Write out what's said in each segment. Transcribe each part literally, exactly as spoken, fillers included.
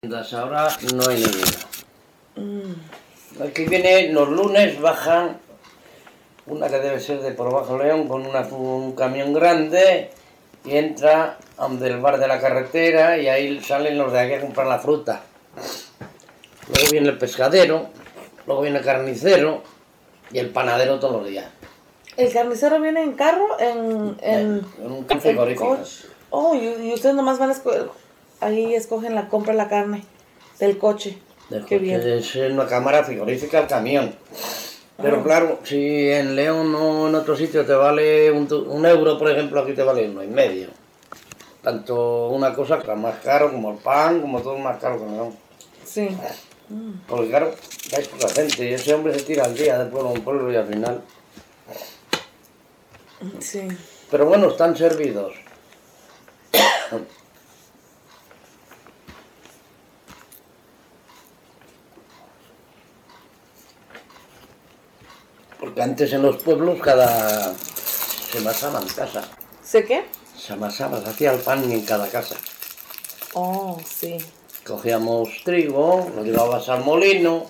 Ahora no hay ninguna. Mm. Aquí viene, los lunes bajan una que debe ser de por Bajo León con una, un camión grande y entra donde el bar de la carretera y ahí salen los de aquí a comprar la fruta. Luego viene el pescadero, luego viene el carnicero y el panadero todos los días. ¿El carnicero viene en carro? En, en, en un frigorífico. Oh, y, y ustedes nomás van a escoger, ahí escogen la compra la carne del coche. Del Qué coche bien. Es una cámara frigorífica el camión. Pero oh. Claro, si en León o en otro sitio te vale un, un euro, por ejemplo, aquí te vale uno y medio. Tanto una cosa que es más caro como el pan, como todo más caro que León. Sí. Mm. Porque claro, hay poca gente y ese hombre se tira al día de pueblo a un pueblo y al final. Sí. Pero bueno, están servidos. Porque antes en los pueblos cada se amasaba en casa. ¿Sé qué? Se amasaba, se hacía el pan en cada casa. Oh, sí. Cogíamos trigo, lo llevabas al molino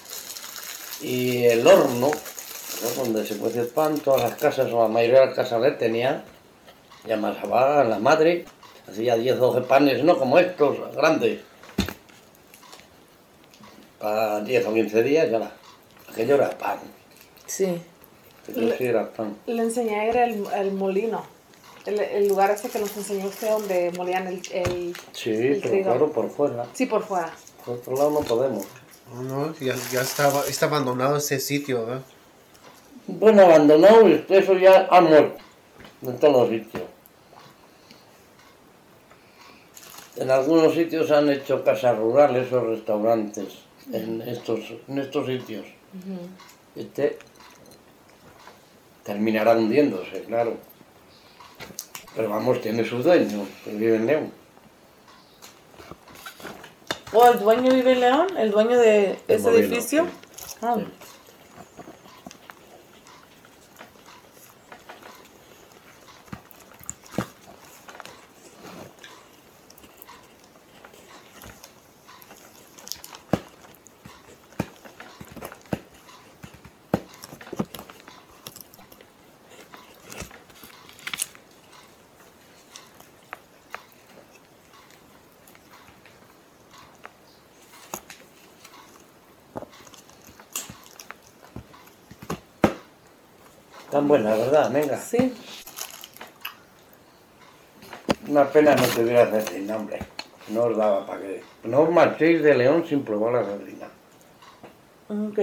y el horno, ¿no? Donde se cuece el pan, todas las casas o la mayoría de las casas le tenían, y amasaba la madre, hacía diez o doce panes, no como estos, grandes, para diez o quince días ya la, aquello era pan. Sí. Aquello sí era pan. Le enseñé a ir al, al molino, el, el lugar ese que nos enseñó usted donde molían el, el Sí, el pero trigo. claro, por fuera. Sí, por fuera. Por otro lado no podemos. Oh, no, ya, ya estaba, está abandonado ese sitio, ¿verdad? Bueno, abandonado, eso ya ha muerto en todos los sitios. En algunos sitios han hecho casas rurales o restaurantes en estos, en estos sitios. Uh-huh. Este terminará hundiéndose, claro. Pero vamos, tiene su dueño, que vive en León. ¿O el dueño vive en León? ¿El dueño de El ese molino, edificio? Sí. Ah. Sí. Tan buena, ¿verdad? Venga. Sí. Una pena no te hubiera cecina, hombre. No os daba para que... No os marchéis de León sin probar la cecina. Ok.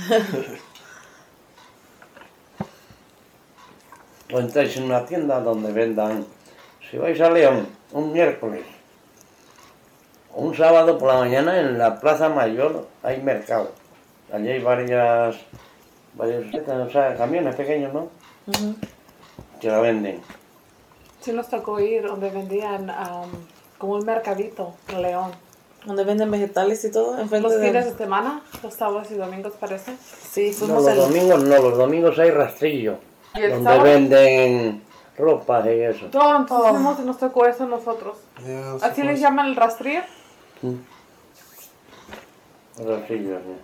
O entráis en una tienda donde vendan... Si vais a León un miércoles o un sábado por la mañana en la Plaza Mayor hay mercado. Allí hay varias... varios o sea, camiones pequeños, ¿no? Uh-huh. Que la venden. Sí nos tocó ir donde vendían um, como un mercadito en León. Donde venden vegetales y todo. Los de... fines de semana, los sábados y domingos parece. Sí, no, los el... domingos no, los domingos hay rastrillo. Donde sábado? Venden ropa y eso. No, entonces oh. no, nos tocó eso a nosotros. Yeah, ¿así les llaman el rastrillo? Mm. El rastrillo, sí.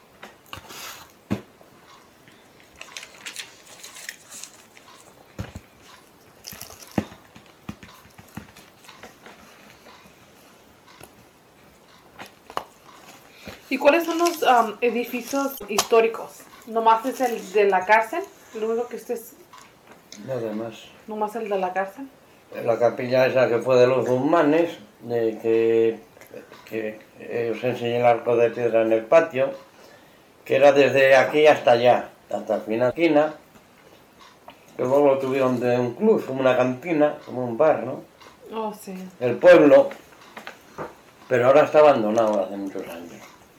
¿Y cuáles son los um, edificios históricos? ¿Nomás es el de la cárcel? ¿Lo único que usted es? Nada más. ¿Nomás el de la cárcel? La capilla esa que fue de los musulmanes, de que, que eh, os enseñé el arco de piedra en el patio, que era desde aquí hasta allá, hasta el final de la esquina, que luego lo tuvieron de un club, como una cantina, como un bar, ¿no? Oh, sí. El pueblo, pero ahora está abandonado hace muchos años.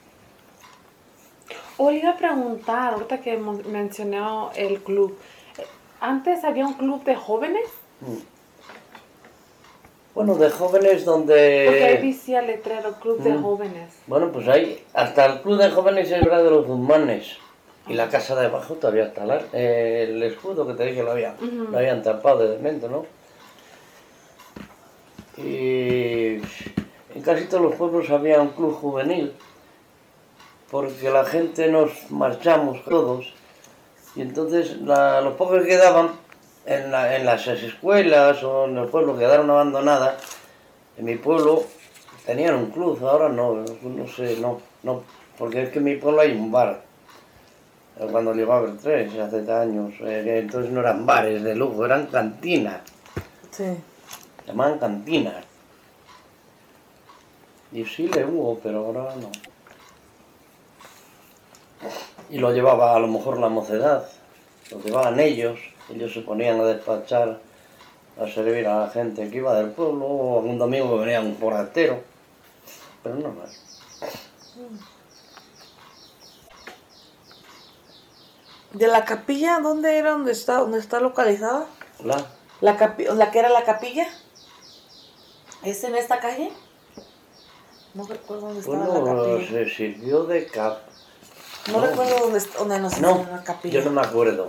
O le iba a preguntar, ahorita que mencionó el club, ¿antes había un club de jóvenes? Mm. Bueno, de jóvenes donde... Porque ahí decía letrero, club mm. de jóvenes. Bueno, pues ahí, hasta el club de jóvenes es verdad de los musulmanes. Y la casa de abajo todavía está la, eh, el escudo que te dije lo, había, uh-huh. lo habían tapado de cemento, ¿no? Y En casi todos los pueblos había un club juvenil, porque la gente nos marchamos todos, y entonces la, los pocos que quedaban en, la, en las escuelas o en el pueblo quedaron abandonadas. En mi pueblo tenían un club, ahora no, no sé, no, no, porque es que en mi pueblo hay un bar. Cuando llegó a haber tres, hace años, eh, entonces no eran bares de lujo, eran cantinas. Sí. Se llamaban cantinas. Y sí le hubo, pero ahora no. Y lo llevaba a lo mejor la mocedad, lo llevaban ellos, ellos se ponían a despachar, a servir a la gente que iba del pueblo, o algún domingo que venía un forastero, pero no más. ¿De la capilla dónde era, dónde está, dónde está localizada? La, La, capi la que era la capilla. ¿Es en esta calle? No recuerdo dónde estaba bueno, la capilla. se sirvió de cap. No, no. recuerdo dónde, dónde nos No, hicieron la capilla. yo no me acuerdo.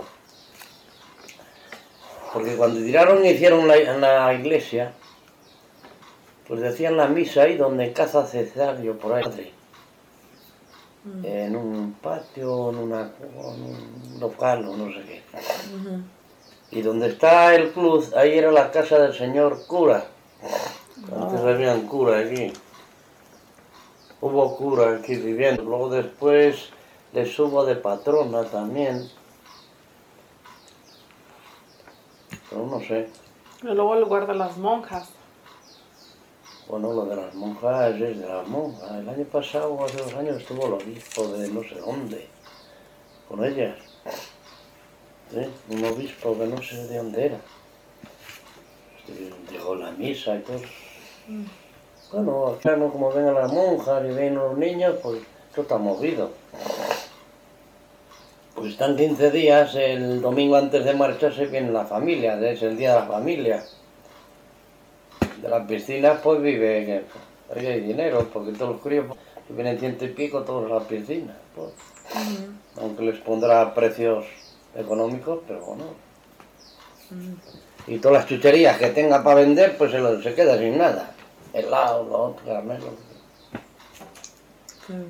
Porque cuando tiraron y hicieron la, en la iglesia, pues decían la misa ahí donde caza Cesario, por ahí. Mm. En un patio, en, una, en un local o no sé qué. Uh-huh. Y donde está el club, ahí era la casa del señor cura. Oh. Antes había un cura aquí. Hubo cura aquí viviendo. Luego después les hubo de patrona también. Pero no sé. Y luego el lugar de las monjas. Bueno, lo de las monjas es de las monjas. El año pasado, o hace dos años, estuvo el obispo de no sé dónde, con ellas. ¿Sí? Un obispo que no sé de dónde era. Llegó la misa y todo. Mm. Bueno, claro, como ven a las monjas y ven a los niños, pues esto está movido. Pues están quince días, el domingo antes de marcharse viene la familia, es el día de la familia. De las piscinas pues vive, que ahí hay dinero, porque todos los críos pues, vienen ciento y pico todos a las piscinas. Pues. Uh-huh. Aunque les pondrá precios económicos, pero bueno. Uh-huh. Y todas las chucherías que tenga para vender, pues se, lo, se queda sin nada. Helado, los caramelos. Uh-huh.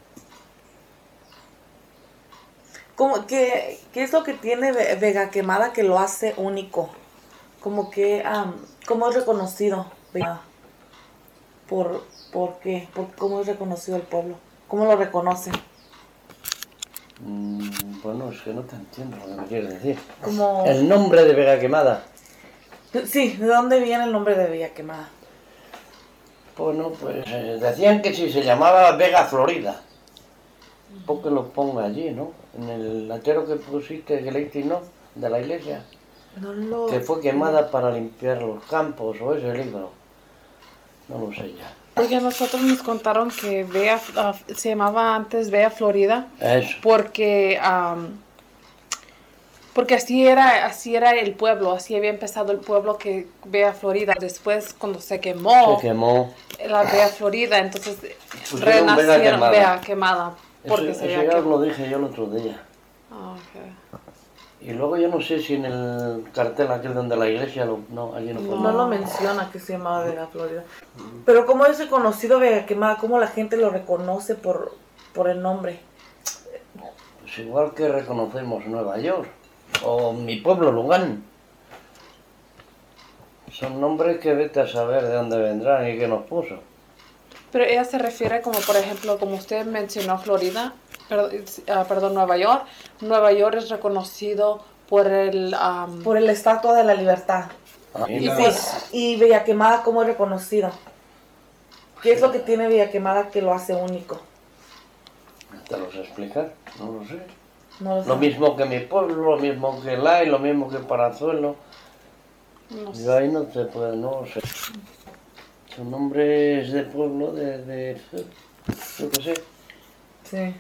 ¿Cómo, qué, ¿Qué es lo que tiene Vega Quemada que lo hace único? Como que, um, ¿cómo es reconocido Vega? ¿Por, por qué? ¿Por cómo es reconocido el pueblo? ¿Cómo lo reconocen? Mm, bueno, es que no te entiendo lo que me quieres decir. Como... El nombre de Vega Quemada. Sí, ¿de dónde viene el nombre de Vega Quemada? Bueno, pues eh, decían que si se llamaba Vega Florida. Porque lo ponga allí, ¿no? En el latero que pusiste, que leíste, ¿no? De la iglesia. No lo... Que fue quemada para limpiar los campos, o ese libro. No lo sé ya. Porque a nosotros nos contaron que Bea, uh, se llamaba antes Bea Florida. Eso. Porque, um, porque así era, así era el pueblo, así había empezado el pueblo que Bea Florida. Después, cuando se quemó, se quemó. La Bea Florida, entonces pues renacieron Bea Quemada. Bea Quemada. Porque eso, se eso ya os lo dije yo el otro día. Oh, okay. Y luego yo no sé si en el cartel aquel donde la iglesia, lo, no, allí no no, no lo menciona que se llamaba Vega Florida. Mm. Pero ¿cómo es reconocido Vega Quemada? ¿Cómo la gente lo reconoce por, por el nombre? Pues igual que reconocemos Nueva York o mi pueblo Lugán. Son nombres que vete a saber de dónde vendrán y qué nos puso. Pero ella se refiere como, por ejemplo, como usted mencionó Florida, perdón, uh, perdón Nueva York. Nueva York es reconocido por el... Um, por el Estatua de la Libertad. Ah, y, sí, y Vega Quemada, ¿cómo es reconocido? ¿Qué es lo que tiene Vega Quemada que lo hace único? ¿Te lo sé explicar? No lo sé. No lo, sé. Lo mismo que mi pueblo, lo mismo que Lai, lo mismo que Parazuelo. No sé. Yo ahí no te puedo, no lo sé. Son nombres de pueblo, de, de, yo qué sé. Sí.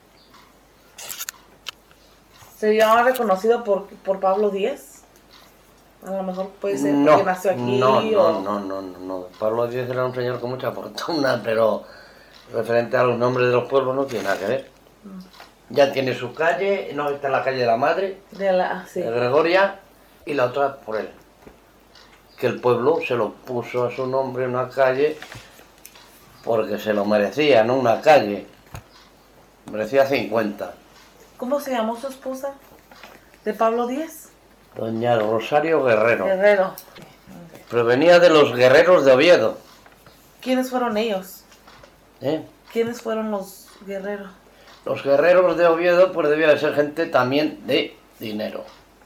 ¿Se llama reconocido por, por Pablo Díez? A lo mejor puede ser no, porque nació aquí. No, o... no, no, no, no, no. Pablo Díez era un señor con mucha fortuna, pero referente a los nombres de los pueblos no tiene nada que ver. Mm. Ya tiene su calle, no, está en la calle de la Madre, de, la, sí. de Gregoria, y la otra por él. Que el pueblo se lo puso a su nombre en una calle porque se lo merecía, ¿no? Una calle. Merecía cincuenta. ¿Cómo se llamó su esposa? ¿De Pablo Díaz? Doña Rosario Guerrero. Guerrero. Provenía de los guerreros de Oviedo. ¿Quiénes fueron ellos? ¿Eh? ¿Quiénes fueron los guerreros? Los guerreros de Oviedo pues debía de ser gente también de dinero.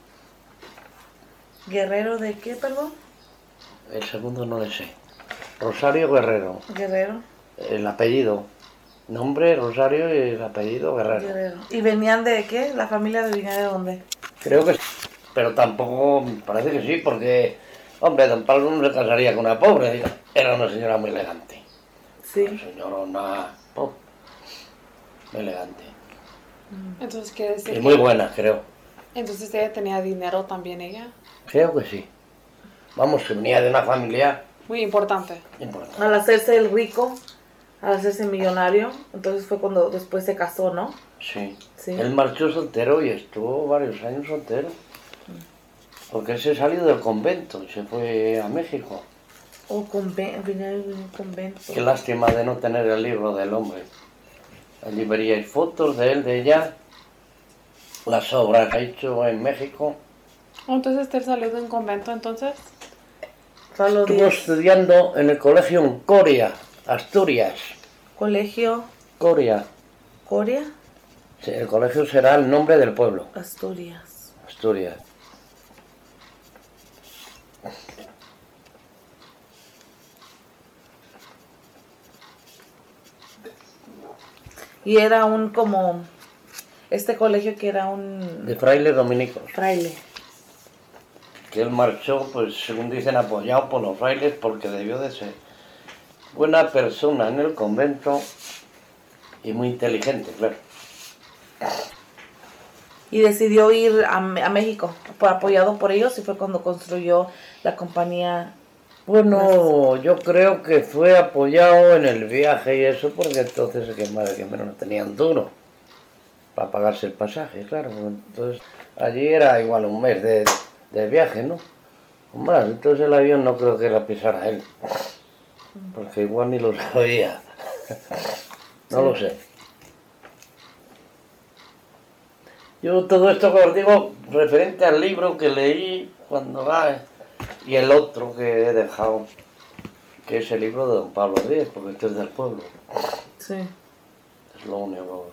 ¿Guerrero de qué, perdón? El segundo no le sé. Rosario Guerrero. Guerrero. El apellido. Nombre Rosario y el apellido Guerrero. Guerrero. ¿Y venían de qué? ¿La familia venía de dónde? Creo que sí. Pero tampoco, parece que sí, porque, hombre, don Pablo no se casaría con una pobre. Era una señora muy elegante. Sí. Una señora pop. Muy elegante. Entonces quiere decir Y que- muy buena, creo. Entonces ella tenía dinero también ella. Creo que sí. Vamos, que venía de una familia Muy importante. importante. Al hacerse el rico, al hacerse millonario, entonces fue cuando después se casó, ¿no? Sí. Sí. Él marchó soltero y estuvo varios años soltero. Porque él se salió del convento y se fue a México. O conven venía de un convento. Qué lástima de no tener el libro del hombre. Allí veríais fotos de él, de ella, las obras que ha hecho en México. Entonces él salió de un convento entonces. Pablo Estuvo Díaz. estudiando en el colegio en Coria, Asturias. Colegio Coria. Coria, Sí, el colegio será el nombre del pueblo. Asturias. Asturias. Y era un como este colegio que era un De frailes dominicos. fraile. Que él marchó, pues según dicen, apoyado por los frailes porque debió de ser buena persona en el convento y muy inteligente, claro. Y decidió ir a, Me- a México, por, apoyado por ellos, y fue cuando construyó la compañía. Bueno, yo creo que fue apoyado en el viaje y eso porque entonces que madre que menos no tenían duro para pagarse el pasaje, claro. Entonces allí era igual un mes de, de viaje, ¿no? O más, entonces el avión no creo que la pisara él, porque igual ni lo sabía. No lo sé. Yo todo esto que os digo referente al libro que leí cuando va y el otro que he dejado, que es el libro de don Pablo Díaz, porque este es del pueblo. Sí. Es lo único.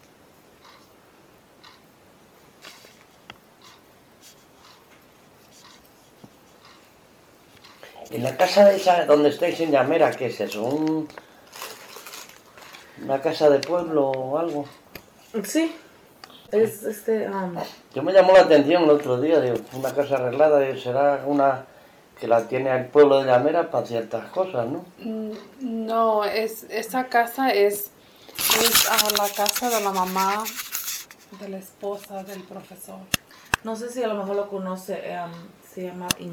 En la casa de esa, donde estáis en Llamera, ¿qué es eso? ¿Un- ¿Una casa de pueblo o algo? Sí. Es este. um, Yo me llamó la atención el otro día, digo, una casa arreglada, y será una que la tiene el pueblo de Llamera para ciertas cosas, ¿no? Mm, No, es esa casa es, es ah, la casa de la mamá de la esposa del profesor. no sé si a lo mejor lo conoce. um, se llama